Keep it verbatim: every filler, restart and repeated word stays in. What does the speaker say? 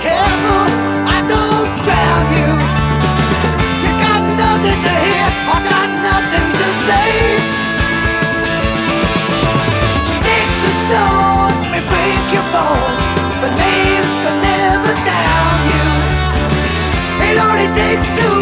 careful I don't drown you. You got nothing to hear, I got nothing to say. Sticks and stones may break your bones, but names can never down you. It only takes two